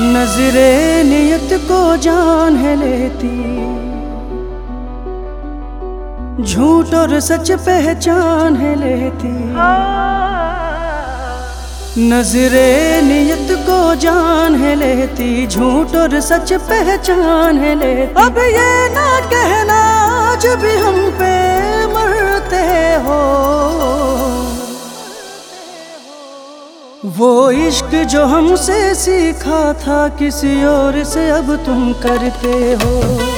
नजरे नियत को जान है लेती, झूठ और सच पहचान है लेती। नजरे नियत को जान है लेती, झूठ और सच पहचान है लेती। अब ये ना कहना जब भी हम पे मरते हो, वो इश्क जो हमसे सीखा था किसी और से अब तुम करते हो।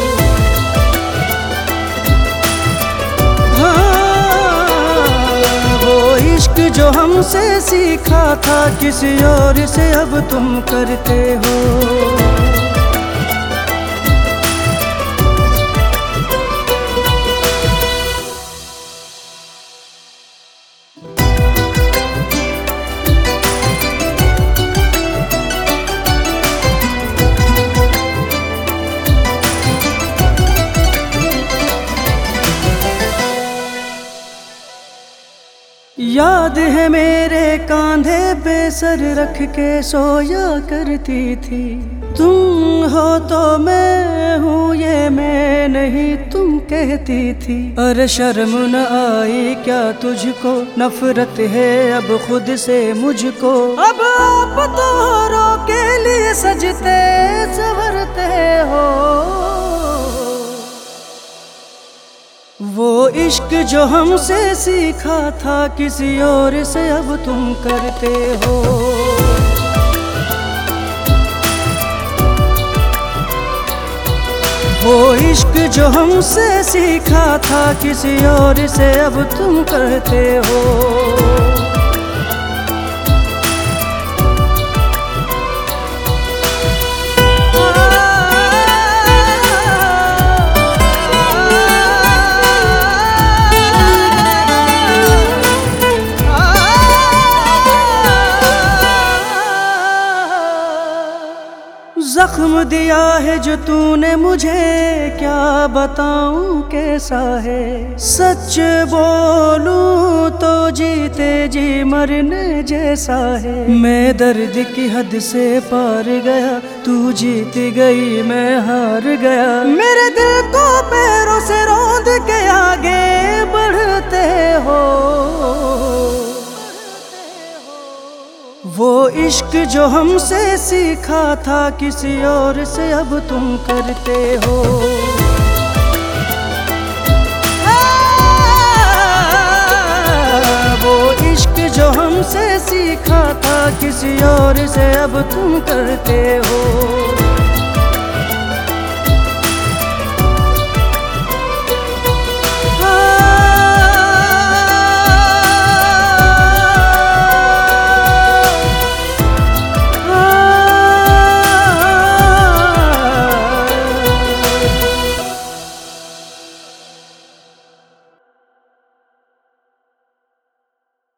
हाँ, वो इश्क जो हमसे सीखा था किसी और से अब तुम करते हो। याद है मेरे कांधे पे सर रख के सोया करती थी, तुम हो तो मैं हूँ ये मैं नहीं तुम कहती थी। अरे शर्म न आई क्या तुझको, नफरत है अब खुद से मुझको। अब आप तोहरों के लिए सजते संवरते हो, वो इश्क जो हमसे सीखा था किसी और से अब तुम करते हो। वो इश्क जो हमसे सीखा था किसी और से अब तुम करते हो। जख्म दिया है जो तूने मुझे क्या बताऊं कैसा है। सच बोलूं तो जीते जी मरने जैसा है। मैं दर्द की हद से पार गया, तू जीत गई मैं हार गया। मेरे दिल को पैरों से रौंद के आगे बढ़ते हो, वो इश्क जो हमसे सीखा था किसी और से अब तुम करते हो। वो इश्क जो हमसे सीखा था किसी और से अब तुम करते हो।